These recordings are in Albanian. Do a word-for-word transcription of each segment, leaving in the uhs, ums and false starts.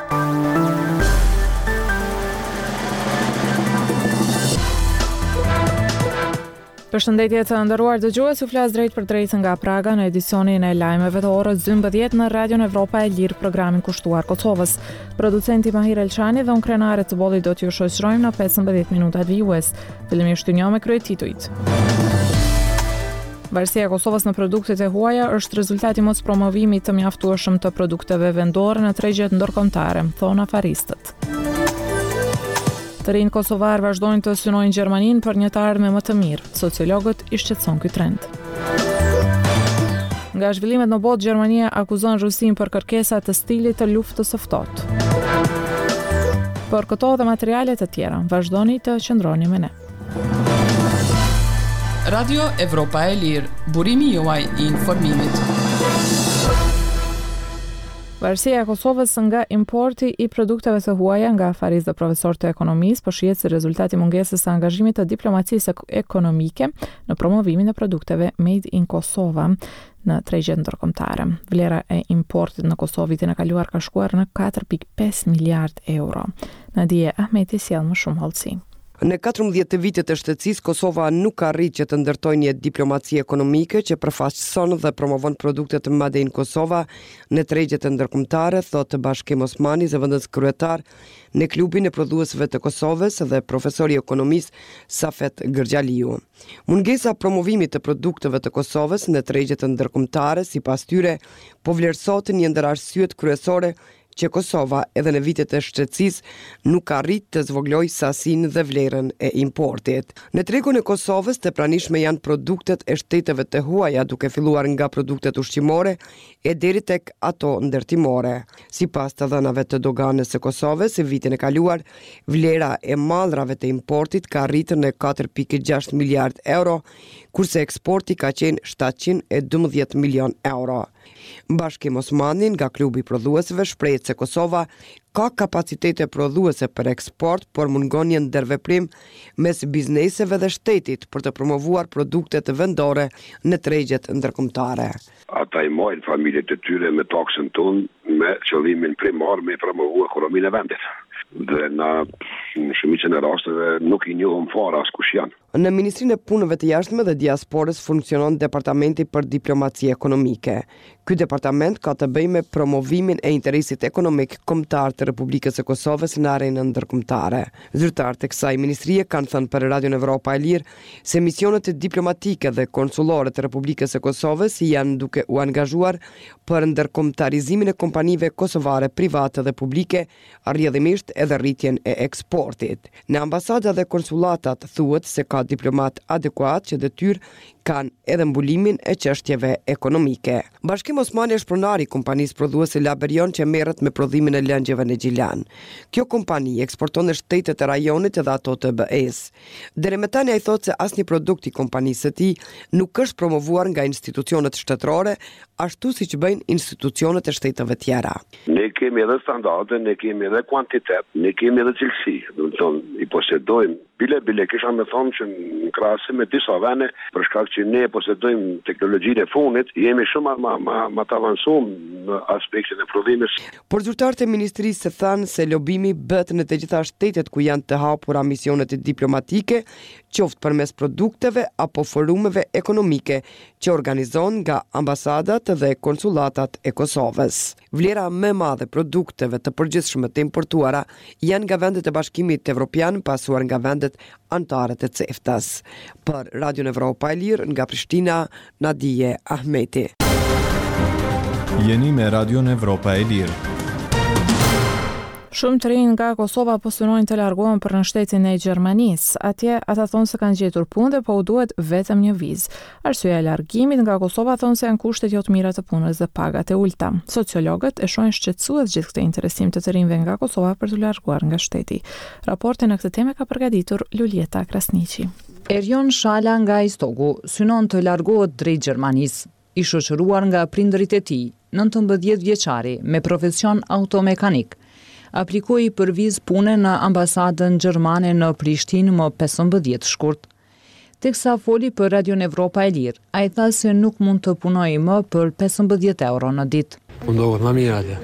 Përshëndetje të nderuar dëgjues, ju flas drejt për drejt nga Praga në edicionin e lajmeve të orës dymbëdhjetë në Radion Evropa e Lirë, programin kushtuar Kosovës. Producenti Mahir Elçani dhe unë krenare të bollit do t'ju shoqërojmë në pesëmbëdhjetë minutat vijues. Fillimisht një me kryetituit. Varësia e Kosovës në produktet e huaja është rezultati mos promovimit të mjaftueshëm të produkteve vendore në tregjet ndërkombëtare, thonë afaristët. Të rinj kosovar vazhdojnë të synojnë Gjermaninë për një të ardhme më të mirë. Sociologët i shqetëson ky trend. Nga zhvillimet në botë, Gjermania akuzon Rusinë për kërkesa të stilit të luftës së ftohtë. Për këto dhe materiale të tjera, vazhdoni të qëndroni me ne. Radio Evropa e Lirë, burimi juaj i informimit. Varësia e Kosovës nga importi i produkteve të huaja nga afaristë dhe profesorë të ekonomisë po shihet si rezultati mungesës së angazhimit të diplomacisë ekonomike në promovimin e produkteve made in Kosova në tregjet ndërkombëtare. Vlera e importit në Kosovë vitin e kaluar ka shkuar në katër pikë pesë miliard euro. Nadia Ahmeti sjell më shumë hollësi. Në katërmbëdhjetë vitet e shtetësisë, Kosova nuk arrit që të ndërtojë një diplomaci ekonomike që përfaqëson dhe promovon produktet made in Kosova në tregjet e ndërkombëtare, thotë Bashkim Osmani, zëvendës kryetar në klubin e prodhuesve të Kosovës dhe profesori ekonomisë Safet Gërgjaliu. Mungesa promovimit të produkteve të Kosovës në tregjet e ndërkombëtare, sipas tyre, po vlerësohet një ndër arsyet kryesore që Kosova edhe në vitet e shtetësisë nuk arrit të zvoglojë sasinë dhe vlerën e importit. Në tregun e Kosovës të pranishme janë produktet e shteteve të huaja, duke filluar nga produktet ushqimore e deri tek ato ndërtimore. Sipas të dhënave të doganës së Kosovës, vitin e kaluar, vlera e mallrave të importit ka arritur në katër pikë gjashtë miliard euro, kurse eksporti ka qenë shtatëqind e dymbëdhjetë milion euro. Bashkim Osmani nga klubi prodhuesve shprehet se Kosova ka kapacitete prodhuese për eksport, por mungon një ndërveprim mes bizneseve dhe shtetit për të promovuar produktet vendore në tregjet ndërkombëtare. Ata i marrin familjet e tyre me taksën tonë me qëllimin primar me promovu ekonominë e vendit. Dhe na në shumicën e rasteve nuk i njohëm fare as kush janë. Në Ministrinë e Punëve të Jashtme dhe Diasporës funksionon Departamenti për Diplomaci Ekonomike. Ky departament ka të bëjë me promovimin e interesit ekonomik kombëtar të Republikës së Kosovës në arenën ndërkombëtare. Zyrtarët e kësaj ministrie kanë thënë për Radion Evropa e Lirë se misionet diplomatike dhe konsullore të Republikës së Kosovës janë duke u angazhuar për ndërkombëtarizimin e kompanive kosovare private dhe publike, rrjedhimisht edhe rritjen e eksportit. Në ambasada dhe konsulatat thuhet se ka diplomat adekuat që detyrë kanë edhe mbulimin e çështjeve ekonomike. Bashkim Osmani është pronari i kompanisë prodhuese Laberion që merret me prodhimin e lëngjeve në Gjilan. Kjo kompani eksporton në shtetet e rajonit edhe ato të B E-s. Deri më tani ai thotë se asnjë produkt i kompanisë së tij nuk është promovuar nga institucionet shtetërore, ashtu siç bëjnë institucionet e shteteve tjera. Ne kemi edhe standarde, ne kemi edhe kuantitet, ne kemi edhe cilësi. Do të thonë, i posedojmë bile bile kisha me thonë që në krahasim me disa vende, për shkak që ne posedojmë teknologjinë e fundit, jemi shumë më më më të avancuar në aspektin e prodhimit. Por zyrtarët e ministrisë thanë se lobimi bëhet në të gjitha shtetet ku janë të hapura misionet diplomatike, qoftë përmes produkteve apo forumeve ekonomike që organizon nga ambasadat dhe konsulatat e Kosovës. Vlera më e madhe produkteve të përgjithshme të importuara janë nga vendet e Bashkimit Evropian, pasuar nga vendet anëtare të CEFTA-s. Për Radion Evropa e Lirë nga Prishtina, Nadia Ahmeti. Jeni me Radion Evropa e Lirë. Shumë të rinj nga Kosova po synojnë të largohen për në shtetin e Gjermanisë. Atje ata thonë se kanë gjetur punë, po u duhet vetëm një vizë. Arsyeja e largimit nga Kosova thonë se janë kushtet jo të mira të punës dhe pagat e ulta. Sociologët e shohin shqetësues gjithë këtë interesim të të rinjve nga Kosova për të larguar nga shteti. Raportin në këtë temë ka përgatitur Luljeta Krasniqi. Erjon Shala nga Istogu synon të largohet drejt Gjermanisë, i shoqëruar nga prindërit e tij, nëntëmbëdhjetë vjeçari me profesion automekanik. Aplikoi për vizë pune në ambasadën gjermane në Prishtinë më pesëmbëdhjetë shkurt. Teksa foli për Radion Evropa e Lirë, ai tha se nuk mund të punojë më për pesëmbëdhjetë euro në ditë. Mundohet më mirë atje.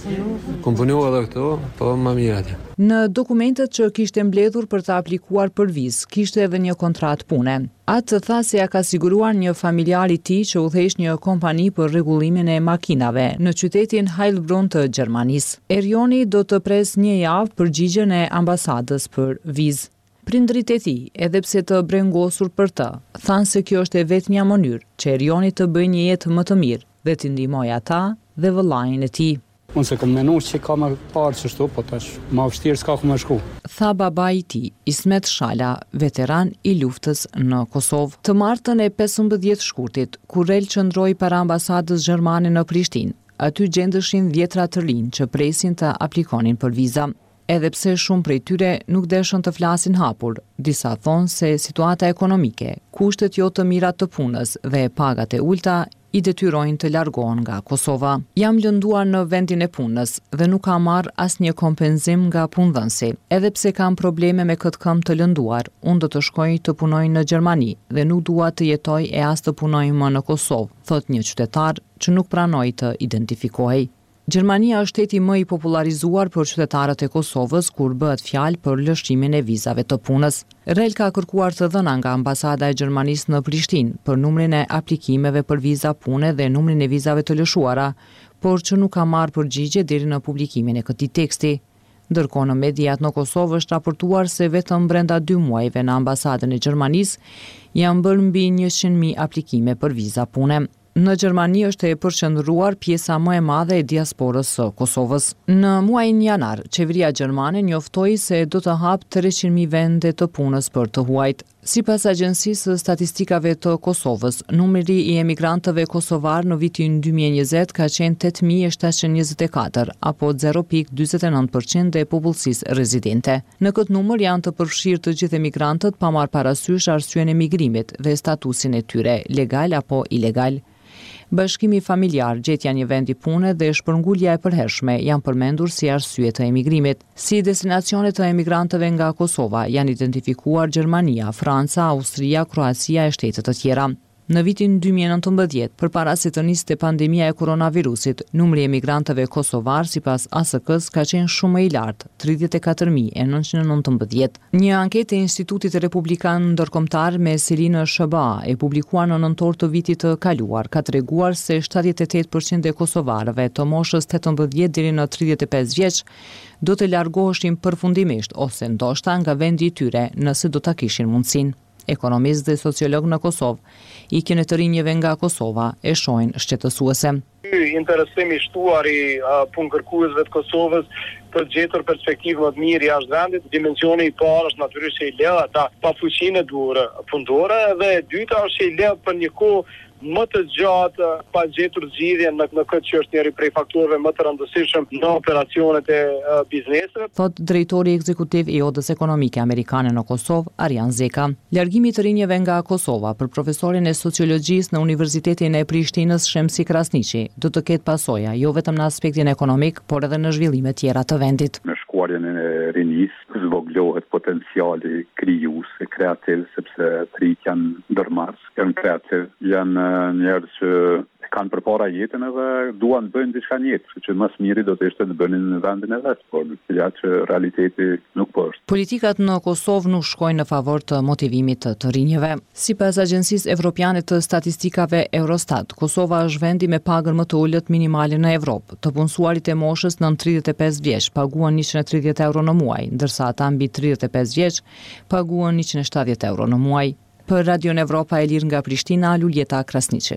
Kom punu edhe këtu, po më mirë atje. Në dokumentet që kishte mbledhur për të aplikuar për vizë, kishte edhe një kontratë pune. Atë tha se ja ka siguruar një familjar i tij që udhëheq një kompani për rregullimin e makinave në qytetin Heilbronn të Gjermanisë. Erioni do të pres një javë përgjigjen e ambasadës për vizë. Prindrit e tij, edhe pse të brengosur për të, thanë se kjo është e vetmja mënyrë që Erioni të bëjë një jetë më të mirë dhe të ndihmojë ata dhe vëllain e tij. Unë se kom menu që ka më parë që shtu, po tash ma vështirë s'ka ku më shku. Tha baba i tij, Ismet Shala, veteran i luftës në Kosovë. Të martën e pesëmbëdhjetë shkurtit, kur Rel qëndroi para ambasadës gjermane në Prishtinë, aty gjendeshin dhjetra të rinj që presin të aplikonin për viza. Edhe pse shumë prej tyre nuk deshën të flasin hapur, disa thonë se situata ekonomike, kushtet jo të mirat të punës dhe pagat e ulta i detyrojnë të largohen nga Kosova. Jam lënduar në vendin e punës dhe nuk kam marrë asnjë kompenzim nga punëdhënësi. Edhe pse kam probleme me këtë këmbë të lënduar, unë do të shkoj të punoj në Gjermani dhe nuk dua të jetoj e as të punoj më në Kosovë, thot një qytetar që nuk pranoi të identifikohej. Gjermania është shteti më i popularizuar për qytetarët e Kosovës kur bëhet fjalë për lëshimin e vizave të punës. Rel ka kërkuar të dhëna nga ambasada e Gjermanisë në Prishtinë për numrin e aplikimeve për viza pune dhe numrin e vizave të lëshuara, por që nuk ka marrë përgjigje deri në publikimin e këtij teksti. Ndërkohë në mediat në Kosovë është raportuar se vetëm brenda dy muajve në ambasadën e Gjermanisë janë bërë mbi njëqind mijë aplikime për viza pune. Në Gjermani është e përqendruar pjesa më e madhe e diasporës së Kosovës. Në muajin janar, qeveria gjermane njoftoi se do të hapë treqind mijë vende të punës për të huajt. Sipas Agjencisë së Statistikave të Kosovës, numri i emigrantëve kosovar në vitin dy mijë e njëzet ka qenë tetë mijë shtatëqind e njëzet e katër, apo zero pikë dyzet e nëntë përqind e popullsisë rezidente. Në këtë numër janë të përfshirë të gjithë emigrantët pa marrë parasysh arsyen e migrimit dhe statusin e tyre, legal apo ilegal. Bashkimi familjar, gjetja një vendi pune dhe shpërngulja e përhershme janë përmendur si arsye të emigrimit. Si destinacione të emigrantëve nga Kosova janë identifikuar Gjermania, Franca, Austria, Kroacia e shtetet të tjera. Në vitin dy mijë e nëntëmbëdhjetë, përpara se të niste pandemia e koronavirusit, numri i emigrantëve kosovar sipas A S K-s ka qenë shumë më i lartë, tridhjetë e katër mijë e nëntëqind e nëntëmbëdhjetë. Një anketë e Institutit Republikan Ndërkombëtar me sirinë S B A e publikuar në nëntor të vitit të kaluar ka treguar se shtatëdhjetë e tetë përqind e kosovarëve të moshës tetëmbëdhjetë deri në tridhjetë e pesë vjeç do të largoheshin përfundimisht ose ndoshta nga vendi i tyre nëse do ta kishin mundësinë. Ekonomist dhe sociolog në Kosovë ikjen e të rinjve nga Kosova e shohin shqetësuese. Ky interesim i shtuar i uh, punë-kërkuesve të Kosovës për të gjetur perspektivë më të mirë jashtë vendit. Dimensioni i parë është natyrisht i lehtë ata pa fuqinë e duhur punëtore dhe e dyta është i lehtë për një kohë më të gjatë pa gjetur zgjidhje në, në këtë që është njëri prej faktorëve më të rëndësishëm në operacionet e uh, bizneseve. Thot drejtori ekzekutiv i Odës Ekonomike Amerikane në Kosovë, Arjan Zeka. Largimi i të rinjve nga Kosova për profesorin e sociologjisë në Universitetin e Prishtinës Shemsi Krasniqi do të ketë pasoja jo vetëm në aspektin ekonomik, por edhe në zhvillime tjera të vendit. Në shkuarjen e rinisë zvoglohet potenciali krijues e kreativ sepse të rinjt janë ndërmarrës, janë kreativ, janë njerëz që kanë përpara jetën edhe duan të bëjnë diçka në jetë, kështu që më së miri do të ishte të bënin në vendin e vet, por ja që realiteti nuk po është. Politikat në Kosovë nuk shkojnë në favor të motivimit të të rinjve. Sipas Agjencisë Evropiane të Statistikave Eurostat, Kosova është vendi me pagën më të ulët minimale në Evropë. Të punësuarit e moshës nën tridhjetë e pesë vjeç paguan njëqind e tridhjetë euro në muaj, ndërsa ata mbi tridhjetë e pesë vjeç paguan njëqind e shtatëdhjetë euro në muaj. Për Radio Evropa e Lirë nga Prishtina, Luljeta Krasniqi.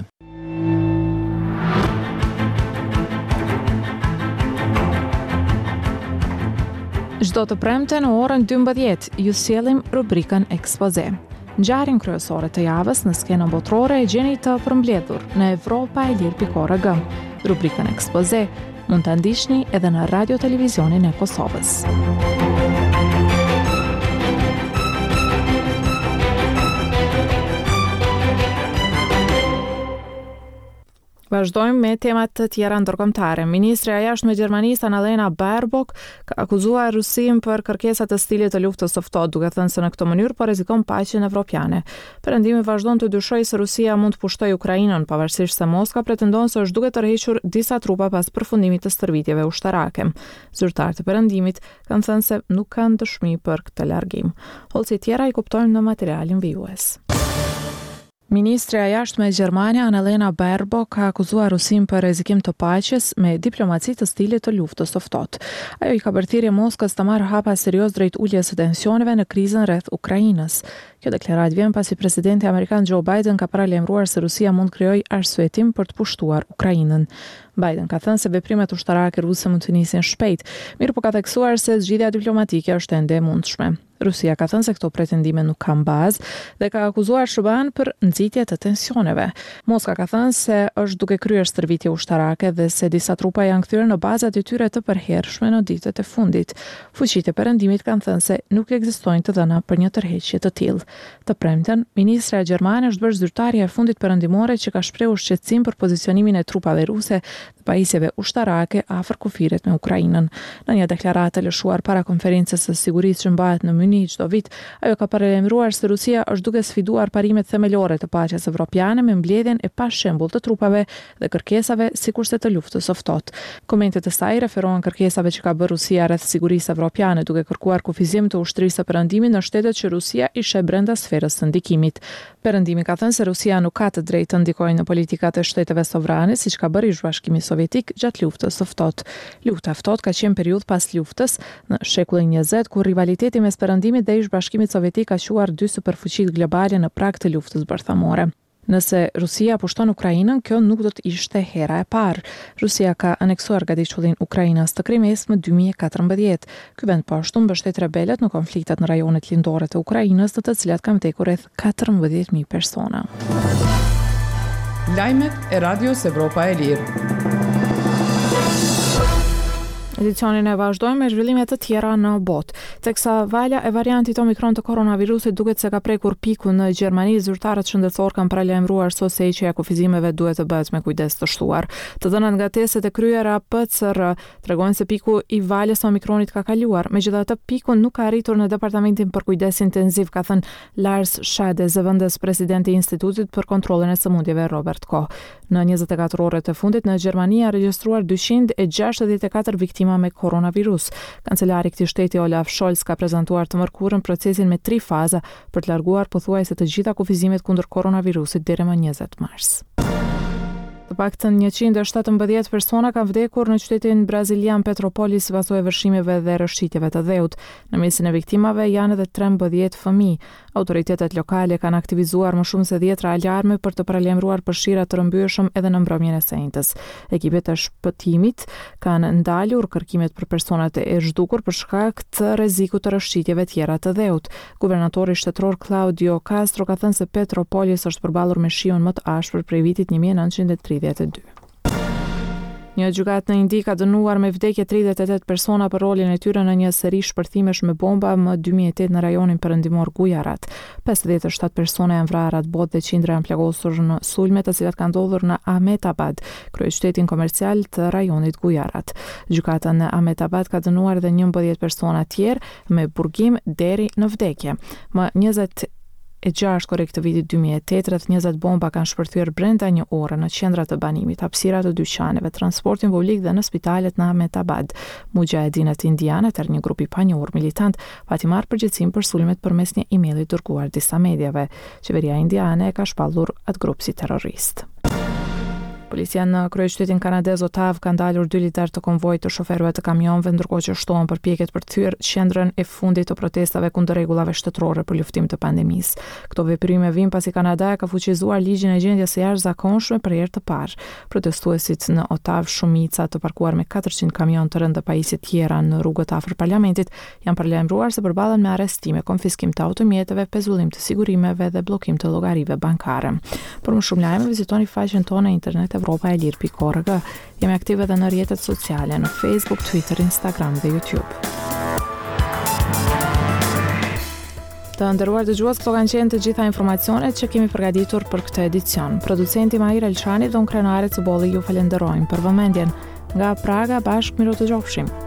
Çdo të premte në orën dymbëdhjetë ju sjellim rubrikën Ekspoze. Ngjarjen kryesore të javës në skenën botërore e gjeni të përmbledhur në evropa e lirë pikë org. Rubrikën Ekspoze mund ta ndiqni edhe në Radio Televizionin e Kosovës. Vazhdojmë me temat të tjera ndërkombëtare. Ministri i Jashtme Gjermanisë Annalena Baerbock ka akuzuar Rusinë për kërkesa të stilit të luftës së ftohtë, duke thënë se në këtë mënyrë po rrezikon paqen evropiane. Perëndimi vazhdon të dyshojë se Rusia mund të pushtojë Ukrainën, pavarësisht se Moska pretendon se është duke tërhequr disa trupa pas përfundimit të stërvitjeve ushtarake. Zyrtarët e Perëndimit kanë thënë se nuk kanë dëshmi për këtë largim. Holci tjera i kuptojmë në materialin vijues. Ministri i Jashtme Gjermane Annalena Baerbock ka akuzuar Rusinë për rrezikim të paqes me diplomaci të stilit të luftës së ftohtë. Ajo i ka bërthirrje Moskës të marrë hapa serioz drejt uljes së tensioneve në krizën rreth Ukrainës. Kjo deklaratë vjen pasi presidenti amerikan Joe Biden ka paralajmëruar se Rusia mund krijojë arsyetim për të pushtuar Ukrainën. Biden ka thënë se veprimet ushtarake ruse mund të nisin shpejt, mirë po ka theksuar se zgjidhja diplomatike është ende e mundshme. Rusia ka thënë se këto pretendime nuk kanë bazë dhe ka akuzuar S B A-n për nxitje të tensioneve. Moska ka thënë se është duke kryer stërvitje ushtarake dhe se disa trupa janë kthyer në bazat e tyre të përhershme në ditët e fundit. Fuqitë e Perëndimit kanë thënë se nuk ekzistojnë të dhëna për një tërheqje të tillë. Të premten, ministra gjermane është bërë zyrtarja e fundit perëndimore që ka shprehur shqetësim për pozicionimin e trupave ruse dhe pajisjeve ushtarake afër kufirit me Ukrainën. Në një deklaratë lëshuar para konferencës së sigurisë që mbahet në Munich çdo vit, ajo ka paralajmëruar se Rusia është duke sfiduar parimet themelore të paqes evropiane me mbledhjen e pashembull të trupave dhe kërkesave sikurse të luftës së ftohtë. Komentet e saj referohen kërkesave që ka bërë Rusia rreth sigurisë evropiane, duke kërkuar kufizim të ushtrisë së Perëndimit në shtetet që Rusia i sheh brenda sferës së ndikimit. Perëndimi ka thënë se Rusia nuk ka të drejtë të ndikojë në politikat e shteteve sovrane, siç ka bërë Ish-Bashkimi Sovjetik gjatë luftës së ftohtë. Lufta e ftohtë ka qenë periudhë pas luftës në shekullin njëzet, kur rivaliteti mes Perëndimit dhe Ish-Bashkimit Sovjetik ka quar dy superfuqitë globale në prag të luftës bërthamore. Nëse Rusia pushton Ukrainën, kjo nuk do të ishte hera e parë. Rusia ka aneksuar gadishullin Ukrainës të Krimes më dy mijë e katërmbëdhjetë. Ky vend po ashtu mbështet rebelët në konfliktet në rajonet lindore të Ukrainës, të të cilat kanë vdekur rreth katërmbëdhjetë mijë persona. Lajmet e Radios Evropa e Lirë. Edicionin e vazhdojmë me zhvillime të tjera në botë. Teksa valja e variantit Omikron të koronavirusit duket se ka prekur pikun në Gjermani, zyrtarët shëndetësor kanë paralajmëruar sot se heqja e kufizimeve duhet të bëhet me kujdes të shtuar. Të dhënat nga testet e kryera P C R tregojnë se piku i valjes së Omikronit ka kaluar. Megjithatë, piku nuk ka arritur në departamentin për kujdes intensiv, ka thënë Lars Schade, zëvendës presidenti i Institutit për kontrollin e sëmundjeve Robert Koch. Në njëzet e katër orët e fundit në Gjermani ka regjistruar dyqind e gjashtëdhjetë e katër viktima me koronavirus. Kancelari i këtij shteti Olaf Scholz ka prezantuar të mërkurën procesin me tri faza për të larguar pothuajse të gjitha kufizimet kundër koronavirusit deri më njëzet mars. Të paktën njëqind e shtatëmbëdhjetë persona kanë vdekur në qytetin brazilian Petropolis sipas vërshimeve dhe rrëshqitjeve të dheut. Në mesin e viktimave janë edhe trembëdhjetë fëmijë. Autoritetet lokale kanë aktivizuar më shumë se dhjetra alarme për të paralajmëruar përfshira të rëmbyeshëm edhe në mbrëmjen e sejntës. Ekipet e shpëtimit kanë ndalur kërkimet për personat e zhdukur për shkak të rrezikut të rrëshqitjeve tjera të dheut. Guvernatori shtetëror Claudio Castro ka thënë se Petropolis është përballur me shiun më të ashpër prej vitit një mijë e nëntëqind e tridhjetë e dy. Një gjykatë në Indi ka dënuar me vdekje tridhjetë e tetë persona për rolin e tyre në një seri shpërthimesh me bomba më dy mijë e tetë në rajonin perëndimor Gujarat. pesëdhjetë e shtatë persona janë vrarë atë botë dhe qindra janë plagosur në sulme të cilat kanë ndodhur në Ahmedabad, kryeqytetin komercial të rajonit Gujarat. Gjykata në Ahmedabad ka dënuar edhe njëmbëdhjetë persona tjerë me burgim deri në vdekje. Më njëzet e gjashtë korrekt të vitit dy mijë e tetë, rreth njëzet bomba kanë shpërthyer brenda një ore në qendra të banimit, hapësira të dyqaneve, transportin publik dhe në spitalet në Ahmedabad. Mujahedinët indianë, tërë një grup i panjohur militant, pati marrë përgjegjësinë për sulmet përmes një emaili dërguar disa mediave. Qeveria indiane e ka shpallur atë grup si terrorist. Policia në kryeqytetin kanadez Ottawa ka ndalur dy lider të konvojit të shoferëve të kamionëve, ndërkohë që shtohen përpjekjet për të thyer qendrën e fundit të protestave kundër rregullave shtetërore për luftim të pandemisë. Këto veprime vijnë pasi Kanada ka fuqizuar ligjin e gjendjes së jashtëzakonshme për herë të parë. Protestuesit në Ottawa, shumica të parkuar me katërqind kamion të rëndë pajisje tjera në rrugët afër parlamentit, janë paralajmëruar se përballen me arrestime, konfiskim të automjeteve, pezullim të sigurimeve dhe bllokim të llogarive bankare. Për më shumë lajme, vizitoni faqen tonë në internet Evropa e Lirë pikë org. Jemi aktive edhe në rrjetet sociale në Facebook, Twitter, Instagram dhe YouTube. Të nderuar dëgjues, këto kanë qenë të gjitha informacionet që kemi përgatitur për këtë edicion. Producenti Mahir Elçani dhe unë krenare Cubolli ju falenderojmë për vëmendjen. Nga Praga bashkë miru të gjofshim.